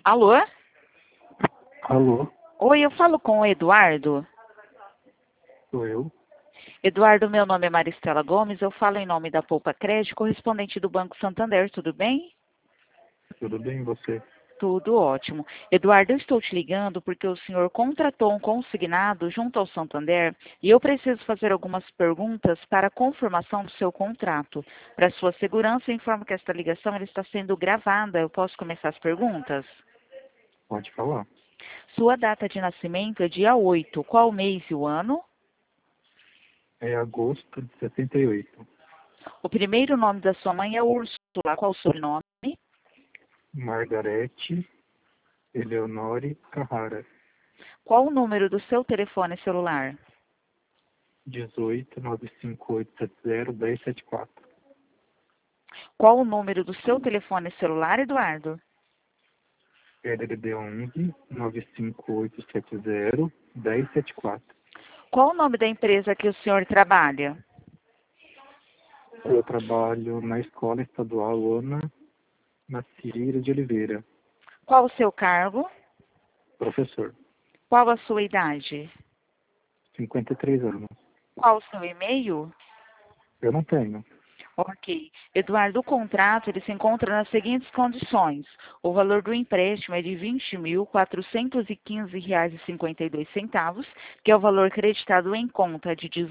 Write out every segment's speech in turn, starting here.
Alô? Alô, Oi, eu falo com o Eduardo. sou eu. Eduardo, meu nome é Maristela Gomes, eu falo em nome da Poupa Crédito, correspondente do Banco Santander, tudo bem? Tudo bem, e você? Tudo ótimo. Eduardo, eu estou te ligando porque o senhor contratou um consignado junto ao Santander e eu preciso fazer algumas perguntas para a confirmação do seu contrato. Para sua segurança, eu informo que esta ligação ela está sendo gravada. Eu posso começar as perguntas? Pode falar. Sua data de nascimento é dia 8. Qual mês e o ano? É agosto de 78. O primeiro nome da sua mãe é Úrsula. Qual o sobrenome? Margarete Eleonore Carrara. Qual o número do seu telefone celular? 18 95870 1074. Qual o número do seu telefone celular, Eduardo? LDD 11 95870 1074. Qual o nome da empresa que o senhor trabalha? Eu trabalho na Escola Estadual Ana Macieira de Oliveira. Qual o seu cargo? Professor, Qual a sua idade? 53 anos. Qual o seu e-mail? Eu não tenho. Ok. Eduardo, o contrato ele se encontra nas seguintes condições. O valor do empréstimo é de R$ 20.415,52, que é o valor creditado em conta de R$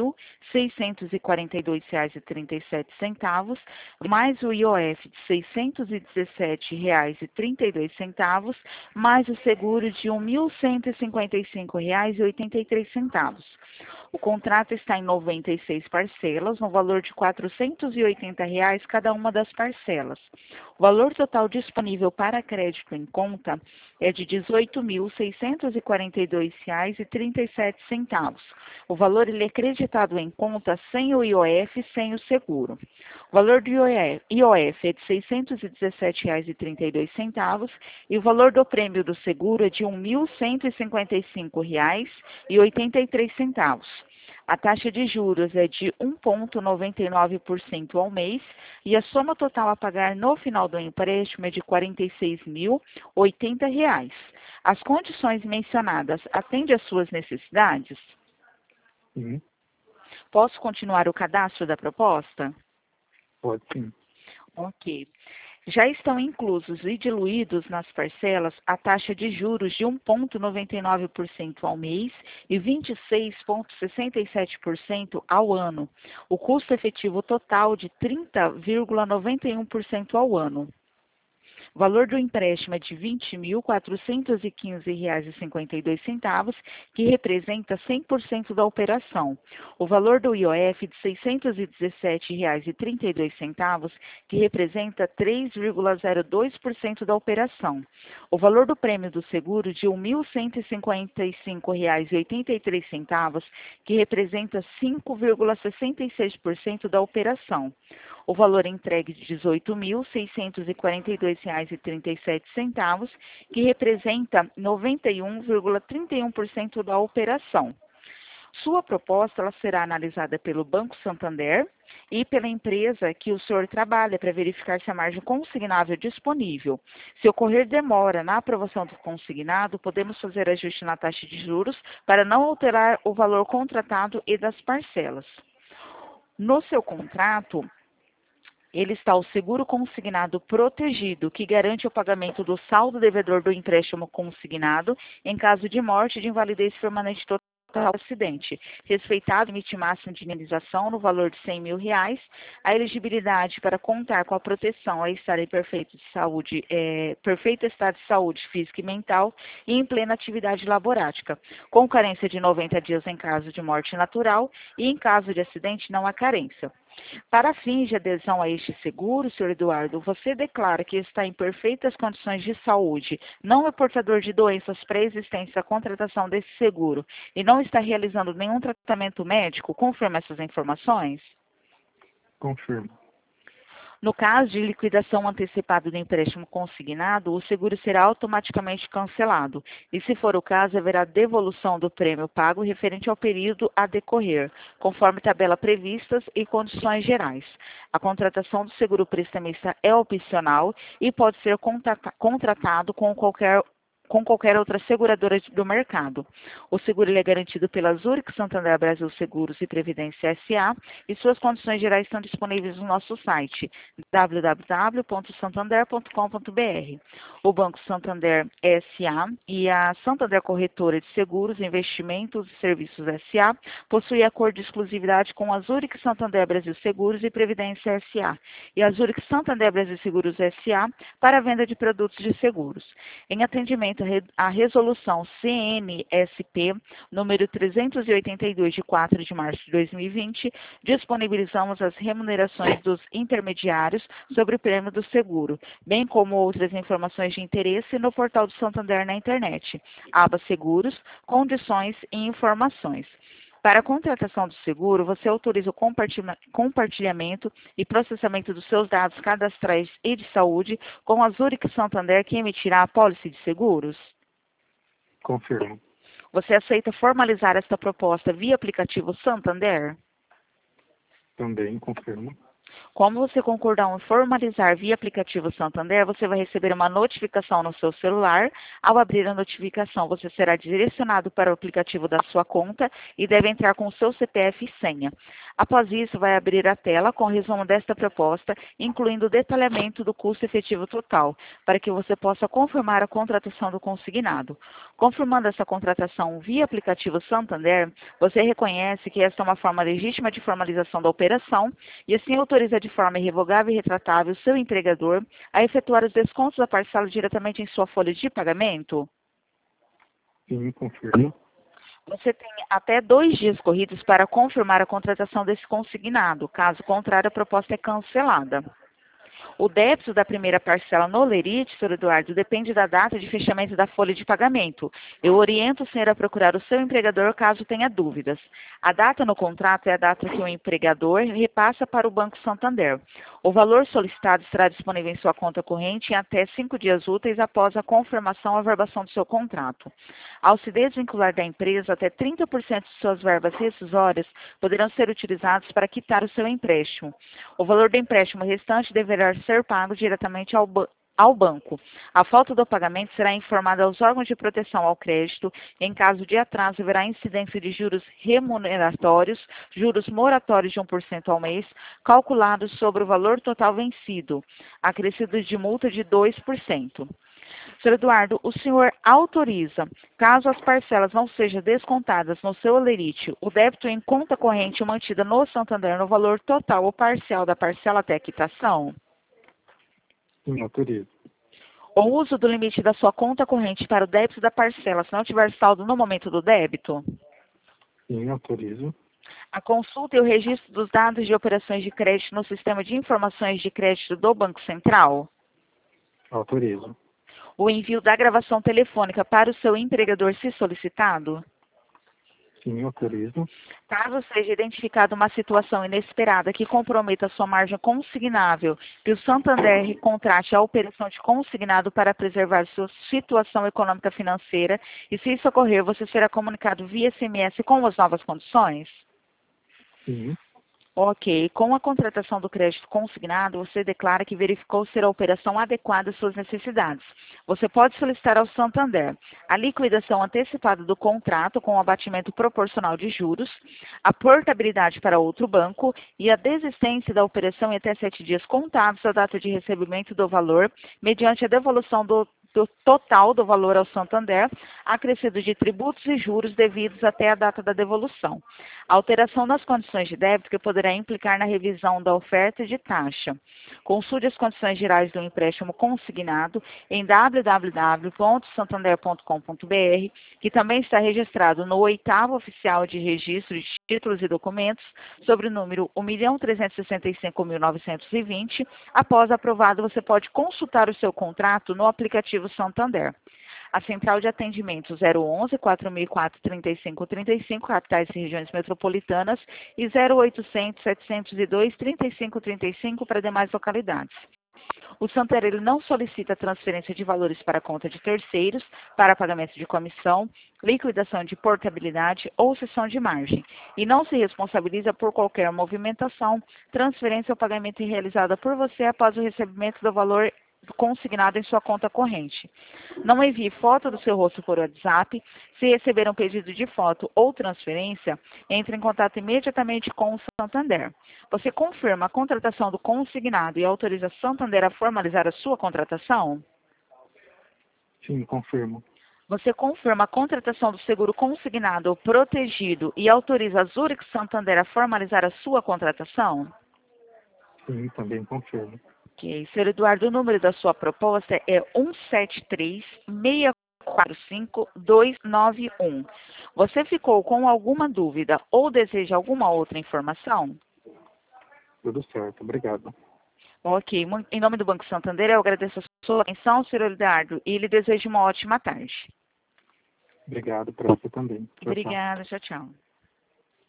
18.642,37, mais o IOF de R$ 617,32, mais o seguro de R$ 1.155,83. O contrato está em 96 parcelas, no valor de R$ 480 cada uma das parcelas. O valor total disponível para crédito em conta é de R$ 18.642,37. O valor ele é creditado em conta sem o IOF e sem o seguro. O valor do IOF é de R$ 617,32 e o valor do prêmio do seguro é de R$ 1.155,83. A taxa de juros é de 1,99% ao mês e a soma total a pagar no final do empréstimo é de R$ 46.080. As condições mencionadas atendem às suas necessidades? Sim, Posso continuar o cadastro da proposta? pode sim. Ok. Já estão inclusos e diluídos nas parcelas a taxa de juros de 1,99% ao mês e 26,67% ao ano. O custo efetivo total de 30,91% ao ano. O valor do empréstimo é de R$ 20.415,52, que representa 100% da operação. O valor do IOF de R$ 617,32, que representa 3,02% da operação. O valor do prêmio do seguro de R$ 1.155,83, que representa 5,66% da operação. O valor entregue de R$ 18.642,37, que representa 91,31% da operação. Sua proposta ela será analisada pelo Banco Santander e pela empresa que o senhor trabalha para verificar se a margem consignável é disponível. Se ocorrer demora na aprovação do consignado, podemos fazer ajuste na taxa de juros para não alterar o valor contratado e das parcelas. No seu contrato, ele está o seguro consignado protegido, que garante o pagamento do saldo devedor do empréstimo consignado em caso de morte, de invalidez permanente total do acidente. Respeitado o limite máximo de indenização no valor de R$ 100.000, a elegibilidade para contar com a proteção é estar em perfeito estado de saúde física e mental e em plena atividade laborática, com carência de 90 dias em caso de morte natural e em caso de acidente não há carência. Para fins de adesão a este seguro, senhor Eduardo, você declara que está em perfeitas condições de saúde, não é portador de doenças pré-existentes à contratação desse seguro e não está realizando nenhum tratamento médico? Confirma essas informações? Confirmo. No caso de liquidação antecipada do empréstimo consignado, o seguro será automaticamente cancelado e, se for o caso, haverá devolução do prêmio pago referente ao período a decorrer, conforme tabela previstas e condições gerais. A contratação do seguro prestamista é opcional e pode ser contratado com qualquer outra seguradora do mercado. O seguro ele é garantido pela Zurich Santander Brasil Seguros e Previdência S.A. e suas condições gerais estão disponíveis no nosso site www.santander.com.br. O Banco Santander S.A. e a Santander Corretora de Seguros, Investimentos e Serviços S.A. possuem acordo de exclusividade com a Zurich Santander Brasil Seguros e Previdência S.A. e a Zurich Santander Brasil Seguros S.A. para a venda de produtos de seguros. Em atendimento à resolução CNSP número 382 de 4 de março de 2020, disponibilizamos as remunerações dos intermediários sobre o prêmio do seguro, bem como outras informações de interesse no portal do Santander na internet, aba Seguros, Condições e Informações. Para a contratação do seguro, você autoriza o compartilhamento e processamento dos seus dados cadastrais e de saúde com a Zurich Santander, que emitirá a apólice de seguros? Confirmo. Você aceita formalizar esta proposta via aplicativo Santander? Também confirmo. Como você concordar em formalizar via aplicativo Santander, você vai receber uma notificação no seu celular. Ao abrir a notificação, você será direcionado para o aplicativo da sua conta e deve entrar com o seu CPF e senha. Após isso, vai abrir a tela com o resumo desta proposta, incluindo o detalhamento do custo efetivo total, para que você possa confirmar a contratação do consignado. Confirmando essa contratação via aplicativo Santander, você reconhece que esta é uma forma legítima de formalização da operação e assim autoriza de forma irrevogável e retratável o seu empregador a efetuar os descontos da parcela diretamente em sua folha de pagamento? Sim, confirmo. Você tem até 2 dias corridos para confirmar a contratação desse consignado. Caso contrário, a proposta é cancelada. O débito da primeira parcela no lerite, Sr. Eduardo, depende da data de fechamento da folha de pagamento. Eu oriento o senhor a procurar o seu empregador caso tenha dúvidas. A data no contrato é a data que o empregador repassa para o Banco Santander. O valor solicitado estará disponível em sua conta corrente em até 5 dias úteis após a confirmação ou averbação do seu contrato. Ao se desvincular da empresa, até 30% de suas verbas rescisórias poderão ser utilizados para quitar o seu empréstimo. O valor do empréstimo restante deverá ser pago diretamente ao banco. A falta do pagamento será informada aos órgãos de proteção ao crédito. Em caso de atraso, haverá incidência de juros remuneratórios, juros moratórios de 1% ao mês, calculados sobre o valor total vencido, acrescidos de multa de 2%. Sr. Eduardo, o senhor autoriza, caso as parcelas não sejam descontadas no seu lerite, o débito em conta corrente mantida no Santander no valor total ou parcial da parcela até a quitação? Sim, autorizo. O uso do limite da sua conta corrente para o débito da parcela, se não tiver saldo no momento do débito? Sim, autorizo. A consulta e o registro dos dados de operações de crédito no sistema de informações de crédito do Banco Central? Autorizo. O envio da gravação telefônica para o seu empregador se solicitado? Sim, autorizo. Caso seja identificada uma situação inesperada que comprometa a sua margem consignável, que o Santander contrate a operação de consignado para preservar sua situação econômica financeira, e se isso ocorrer, você será comunicado via SMS com as novas condições? Sim. Ok. Com a contratação do crédito consignado, você declara que verificou ser a operação adequada às suas necessidades. Você pode solicitar ao Santander a liquidação antecipada do contrato com o abatimento proporcional de juros, a portabilidade para outro banco e a desistência da operação em até 7 dias contados da data de recebimento do valor, mediante a devolução do total do valor ao Santander, acrescido de tributos e juros devidos até a data da devolução. A alteração nas condições de débito que poderá implicar na revisão da oferta de taxa. Consulte as condições gerais do empréstimo consignado em www.santander.com.br, que também está registrado no 8º Oficial de Registro de Títulos e Documentos, sobre o número 1.365.920. Após aprovado, você pode consultar o seu contrato no aplicativo Santander. A central de atendimento 011 4004 3535, capitais e regiões metropolitanas, e 0800 702 3535 para demais localidades. O Santander ele não solicita transferência de valores para a conta de terceiros, para pagamento de comissão, liquidação de portabilidade ou cessão de margem, e não se responsabiliza por qualquer movimentação, transferência ou pagamento realizada por você após o recebimento do valor consignado em sua conta corrente. Não envie foto do seu rosto por WhatsApp. Se receber um pedido de foto ou transferência, entre em contato imediatamente com o Santander. Você confirma a contratação do consignado e autoriza o Santander a formalizar a sua contratação? Sim, confirmo. Você confirma a contratação do seguro consignado ou protegido e autoriza a Zurich Santander a formalizar a sua contratação? Sim, também confirmo. Ok. Senhor Eduardo, o número da sua proposta é 173-645-291. Você ficou com alguma dúvida ou deseja alguma outra informação? Tudo certo, obrigado. Ok. Em nome do Banco Santander, eu agradeço a sua atenção, senhor Eduardo, e lhe desejo uma ótima tarde. Obrigado para você também. Tchau, tchau. Obrigada. Tchau, tchau.